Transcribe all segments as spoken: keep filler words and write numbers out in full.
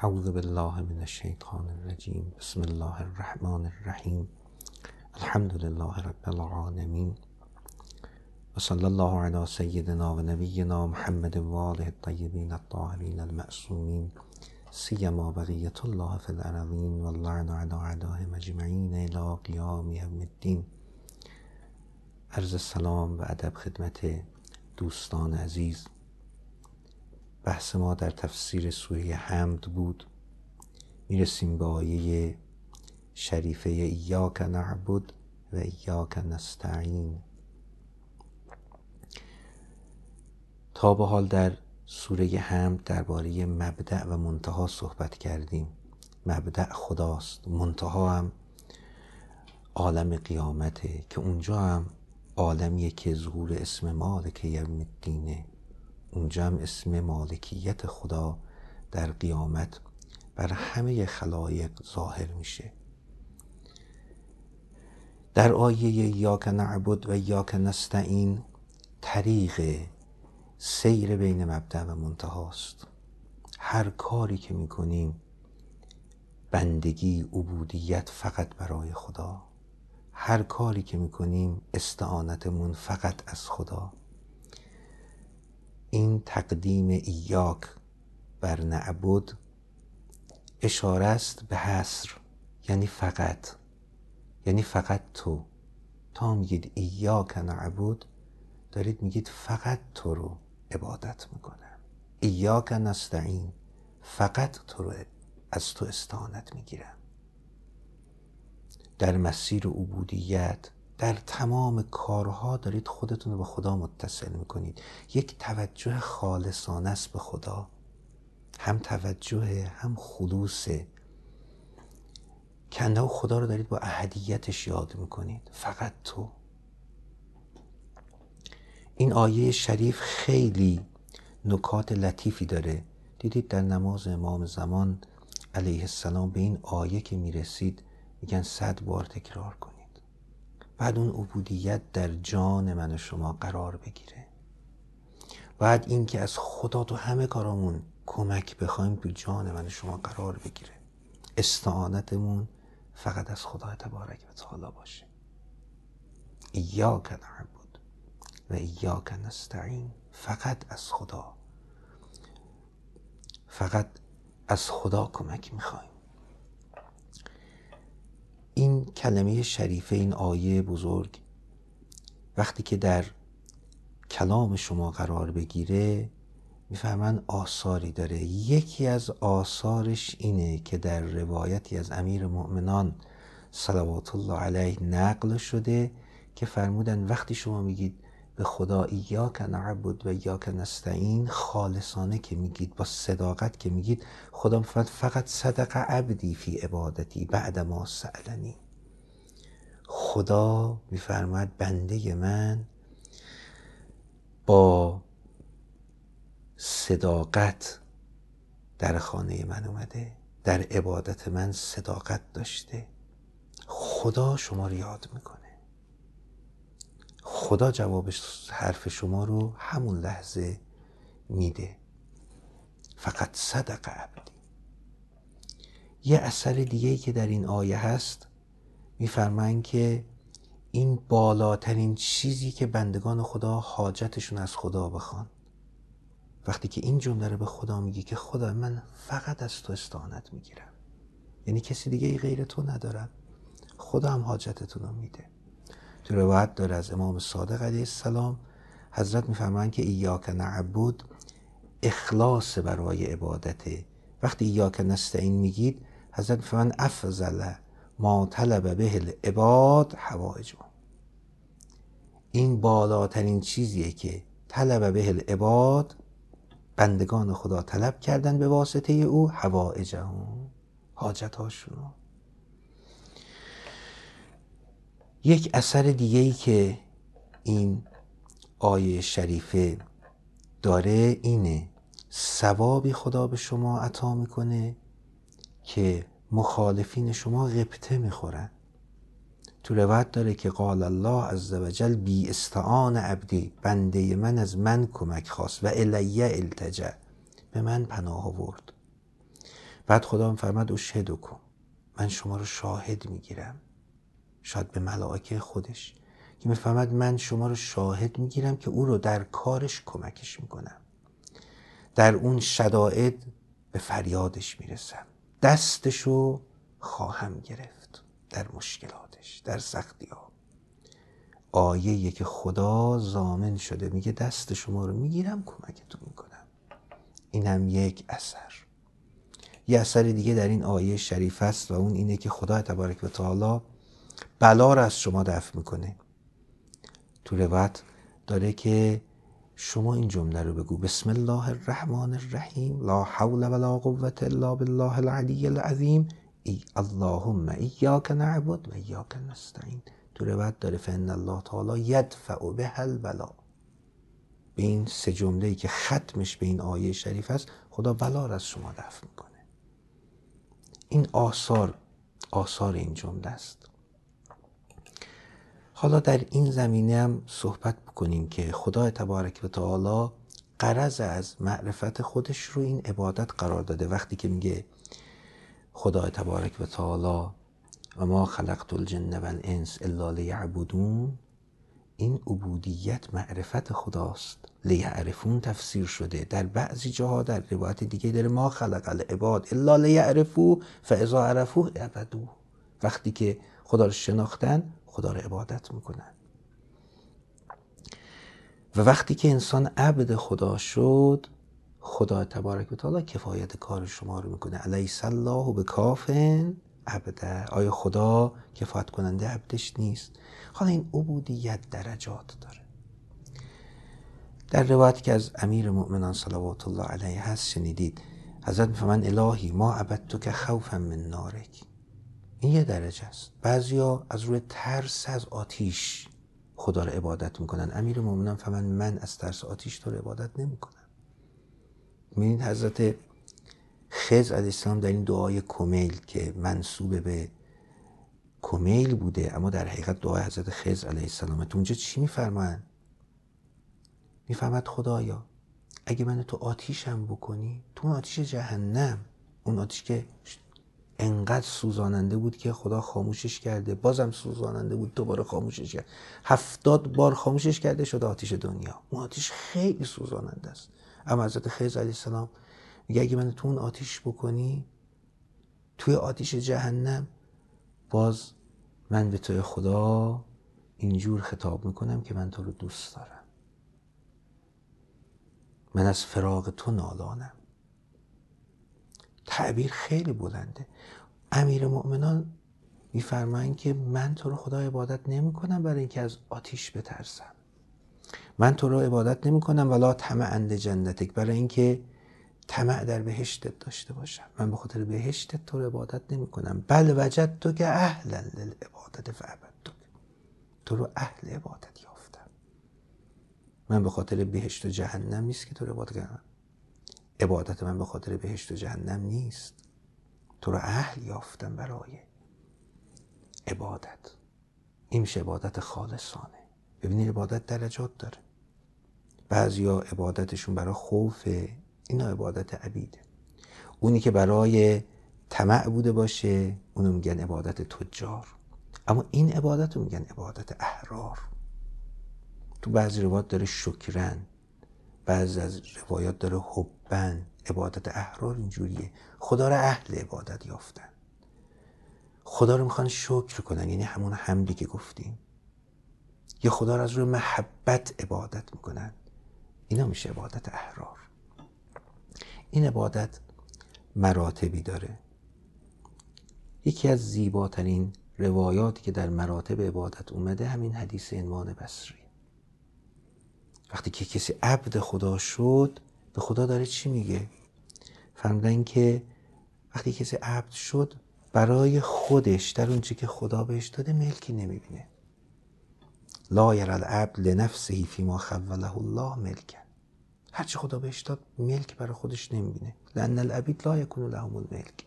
اعوذ بالله من الشیطان الرجیم. بسم الله الرحمن الرحیم. الحمد لله رب العالمین و صلی الله علی سیدنا و نبینا محمد و آله الطیبین الطاهرین المعصومین، سیما بقیة الله فی الارضین و اللعن علی اعدائهم اجمعین الی قیام یوم الدین. عرض سلام و ادب خدمت دوستان عزیز. بحث ما در تفسیر سوره حمد بود. میرسیم به آیه شریفه ایاک نعبد و ایاک نستعین. تا به حال در سوره حمد درباره مبدأ و منتها صحبت کردیم. مبدأ خداست، منتها هم عالم قیامته که اونجا هم عالمیه که ظهور اسم مالک یوم الدینه. اونجا هم اسم مالکیت خدا در قیامت بر همه خلایق ظاهر میشه. در آیه ایاک نعبد و ایاک نستعین طریق سیر بین مبدأ و منتهاست. هر کاری که میکنیم بندگی، عبودیت فقط برای خدا. هر کاری که میکنیم استعانتمون فقط از خدا. این تقدیم ایاک بر نعبد اشاره است به حصر، یعنی فقط، یعنی فقط تو. تا میگید ایاک نعبد دارید میگید فقط تو رو عبادت میکنم. ایاک نستعین، فقط تو رو از تو استعانت میگیرم. در مسیر عبودیت در تمام کارها دارید خودتون رو به خدا متصل میکنید. یک توجه خالصانه است به خدا، هم توجه هم خلوصه. کنده و خدا رو دارید با احدیتش یاد میکنید. فقط تو. این آیه شریف خیلی نکات لطیفی داره. دیدید در نماز امام زمان علیه السلام به این آیه که میرسید میگن صد بار تکرار کنید. بعد اون عبودیت در جان من و شما قرار بگیره. بعد این که از خدا تو همه کارامون کمک بخوایم تو جان من و شما قرار بگیره. استعانتمون فقط از خدا تبارک و تعالی باشه. ایاک نعبد و ایاک نستعین، فقط از خدا، فقط از خدا کمک میخوایم. این کلمه شریفه، این آیه بزرگ وقتی که در کلام شما قرار بگیره میفهمن آثاری داره. یکی از آثارش اینه که در روایتی از امیر مؤمنان صلوات الله علیه نقل شده که فرمودن وقتی شما میگید به خدا ایاک نعبد و ایاک نستعین، خالصانه که میگید، با صداقت که میگید، خدا میفرماید فقط صدق عبدی فی عبادتی بعد ما سألنی. خدا میفرماید بنده من با صداقت در خانه من اومده، در عبادت من صداقت داشته. خدا شما رو یاد میکنه. خدا جواب حرف شما رو همون لحظه میده. فقط صدق عبدی. یه اثر دیگه‌ای که در این آیه هست، میفرمایند که این بالاترین چیزی که بندگان خدا حاجتشون از خدا بخوان. وقتی که این جمله رو به خدا میگی که خدا من فقط از تو استعانت میگیرم، یعنی کسی دیگه ای غیر تو ندارم، خدا هم حاجتتون رو میده. تو روایت داره از امام صادق علیه السلام، حضرت میفرمایند که ایاک نعبد اخلاص برای عبادته. وقتی ایاک نستعین میگید، حضرت میفرمایند افضل ما طلب به العباد حوائجهم. این بالاترین چیزیه که طلب به العباد، بندگان خدا طلب کردن به واسطه او، حوائجهم، حاجت هاشونو. یک اثر دیگه‌ای که این آیه شریفه داره اینه، ثوابی خدا به شما عطا میکنه که مخالفین شما غبطه میخورن. تو روایت داره که قال الله عز و جل بی استعان عبدی، بنده من از من کمک خواست و الیه التجا، به من پناه آورد. بعد خدا میفرماد اشهدکم، من شما رو شاهد میگیرم، شاید به ملائکه خودش که میفهمد من شما رو شاهد میگیرم که او رو در کارش کمکش میکنم، در اون شدائد به فریادش میرسم، دستشو خواهم گرفت در مشکلاتش، در سختی ها. آیه که خدا ضامن شده میگه دست شما رو میگیرم کمکتون میکنم. این هم یک اثر. یه اثر دیگه در این آیه شریف است و اون اینه که خدا تبارک و تعالی بلا را از شما دفع میکنه. تو روایت داره که شما این جمله رو بگو: بسم الله الرحمن الرحیم، لا حول ولا قوة الا بالله العلی العظیم، ای اللهم ایاک نعبد و ایاک نستعین. تو روایت داره فإن الله تعالی یدفع بها البلا. به این سه جمله‌ای که ختمش به این آیه شریف است، خدا بلا را از شما دفع میکنه. این آثار آثار این جمله است. حالا در این زمینه هم صحبت بکنیم که خدا تبارک و تعالی غرض از معرفت خودش رو این عبادت قرار داده. وقتی که میگه خدا تبارک و تعالی و ما خلقت الجن و الانس الا لیعبدون، این عبودیت معرفت خداست. لیعرفون تفسیر شده در بعضی جاها، در روایت دیگه داره ما خلق العباد الا لیعرفوا فاذا عرفوه عبدوه. وقتی که خدا رو شناختن خدا رو عبادت میکنن. و وقتی که انسان عبد خدا شد، خدا تبارک و تعالی کفایت کار شما رو میکنه. الیس الله بکاف عبده، آیا خدا کفایت کننده عبدش نیست؟ حالا این عبودیت درجات داره. در روایت که از امیر مؤمنان صلوات الله علیه هست شنیدید حضرت میفرمایند الهی ما عبدتک خوفا من نارک. این یه درجه است. بعضیا از روی ترس از آتیش خدا رو عبادت میکنن. امیر مومنان فرمان من از ترس آتیش تو رو عبادت نمیکنم. میبینید حضرت خضر علیه السلام در این دعای کمیل که منسوب به کمیل بوده اما در حقیقت دعای حضرت خضر علیه السلام، تو اونجا چی میفرمایند؟ میفرماد خدایا اگه من تو آتیشم بکنی، تو اون آتیش جهنم، اون آتیش که انقدر سوزاننده بود که خدا خاموشش کرده، بازم سوزاننده بود دوباره خاموشش کرد، هفتاد بار خاموشش کرده شده آتیش دنیا. اون آتیش خیلی سوزاننده است. اما حضرت خضر علیه السلام میگه اگه من تو اون آتیش بکنی، توی آتیش جهنم، باز من به توی خدا اینجور خطاب میکنم که من تو رو دوست دارم، من از فراق تو نالانم. تعبیر خیلی بلنده. امیر مؤمنان میفرمایند که من تو رو خدا عبادت نمی کنم برای اینکه از آتیش بترسم، من تو رو عبادت نمی کنم ولا طمعا لجنتک، برای اینکه طمع در بهشتت داشته باشم، من به خاطر بهشتت تو رو عبادت نمی کنم. بل وجدتک اهلا للعبادت فعبدتک، تو رو اهل عبادت یافتم، من به خاطر بهشت و جهنم نیست که تو رو عبادت کنم، عبادت من به خاطر بهشت و جهنم نیست، تو رو اهل یافتم برای عبادت. این میشه عبادت خالصانه. ببینید عبادت درجات داره. بعضیا عبادتشون برای خوفه، اینا عبادت عبیده. اونی که برای طمع بوده باشه اونو میگن عبادت تجار. اما این عبادت رو میگن عبادت احرار. تو بعضی روایات داره شکرن، بعضی از روایات داره حبن. عبادت احرار اینجوریه، خدا رو اهل عبادت یافتن، خدا رو میخوان شکر کنن، یعنی همون حمدی که گفتیم، یا خدا رو از روی محبت عبادت میکنن. اینا میشه عبادت احرار. این عبادت مراتبی داره. یکی از زیباترین روایاتی که در مراتب عبادت اومده همین حدیث عنوان بصری. وقتی که کسی عبد خدا شد، به خدا داره چی میگه؟ فرمودن که وقتی کسی عبد شد برای خودش در اون چی که خدا بهش داده ملکی نمیبینه. لا یری العبد لنفسه فیما خوله الله ملکا. هرچی خدا بهش داد ملک برای خودش نمیبینه. لأن العبید لا یکون لهم الملک،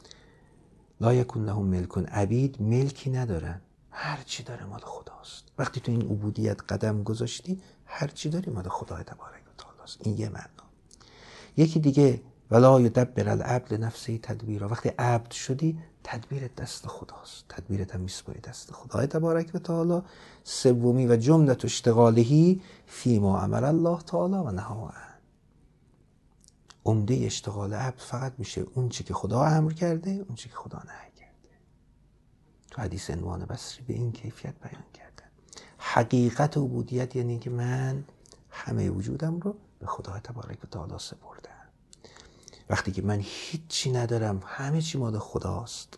لا یکون لهم ملکون. عبید ملکی ندارن، هرچی داره مال خداست. وقتی تو این عبودیت قدم گذاشتی هرچی داری مال خدا تبارک و تعالی است. این یه معنا. یکی دیگه ولا یدبر العبد لنفسه تدبیرا. وقتی عبد شدی تدبیرت دست خداست، تدبیرت هم میسپاری دست خدا تبارک و تعالی. سومی و جملت اشتغالهی فیما امر الله تعالی و نهی عنه. عمده اشتغال عبد فقط میشه اون چی که خدا امر کرده، اون چی که خدا نهی کرده. تو حدیث عنوان بصری به این کیفیت بیان کردن. حقیقت عبودیت یعنی که من همه وجودم رو به خدا تبارک و تعالی سپردم. وقتی که من هیچی ندارم، همه چی مال خداست.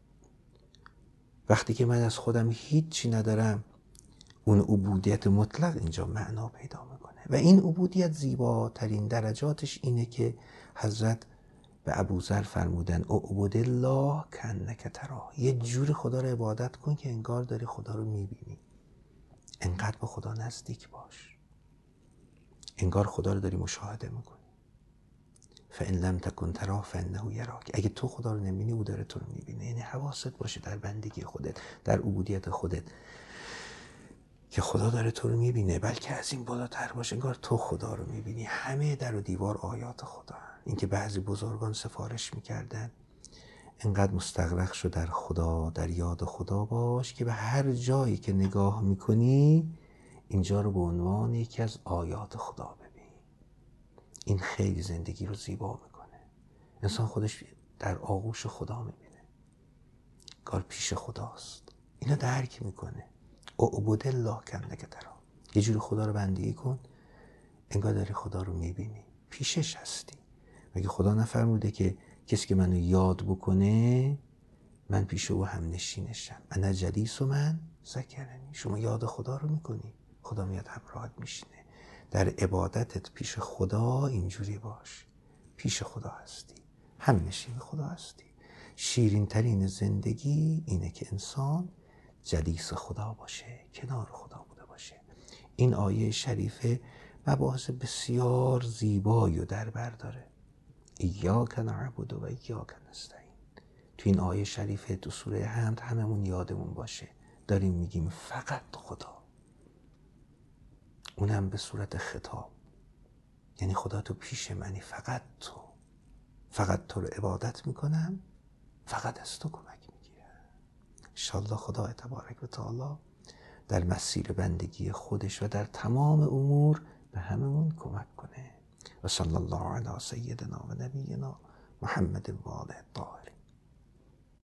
وقتی که من از خودم هیچی ندارم، اون عبودیت مطلق اینجا معنا پیدا میکنه. و این عبودیت زیباترین درجاتش اینه که حضرت به ابوذر فرمودن اعبد الله کانک تراه. یه جوری خدا رو عبادت کن که انگار داری خدا رو میبینی. انقدر به خدا نزدیک باش، انگار خدا رو داری مشاهده میکنی. فان لم تکن تراه فانه یراک. اگه تو خدا رو نمیبینی، او داره تو رو میبینه. یعنی حواست باشه در بندگی خودت، در عبودیت خودت، که خدا داره تو رو میبینه. بلکه از این بالاتر باشه، انگار تو خدا رو میبینی. همه در و دیوار آیات خدا هست. این که بعضی بزرگان سفارش میکردن انقدر مستغرق شو در خدا، در یاد خدا باش که به هر جایی که نگاه میکنی اینجا رو به عنوان یکی از آیات خدا ببین. این خیلی زندگی رو زیبا میکنه. انسان خودش در آغوش خدا میبینه، کار پیش خداست. اینو درک میکنه. اعبد الله کانک تراه. یه جوری خدا رو بندگی کن انگار داری خدا رو میبینی، پیشش هستی. مگه خدا نفرموده که کسی که منو یاد بکنه من پیش او هم نشینشم؟ انا جلیس و من ذکرنی. شما یاد خدا رو میکنی، خدا میاد همراهت میشینه. در عبادتت پیش خدا اینجوری باش، پیش خدا هستی، هم نشین خدا هستی. شیرین ترین زندگی اینه که انسان جلیس خدا باشه، کنار خدا بوده باشه. این آیه شریفه مباحث بسیار زیبایی رو در بر داره. ایاک نعبد و ایاک نستعین. تو این آیه شریفه تو سوره حمد هممون یادمون باشه داریم میگیم فقط خدا، اونم به صورت خطاب. یعنی خدا تو پیش منی، فقط تو، فقط تو رو عبادت میکنم، فقط از تو کمک میگیرم. انشالله خدا تبارک و تعالی در مسیر بندگی خودش و در تمام امور به هممون کمک کنه. و صلی الله علی سیدنا و نبینا محمد و آله الطاهرین.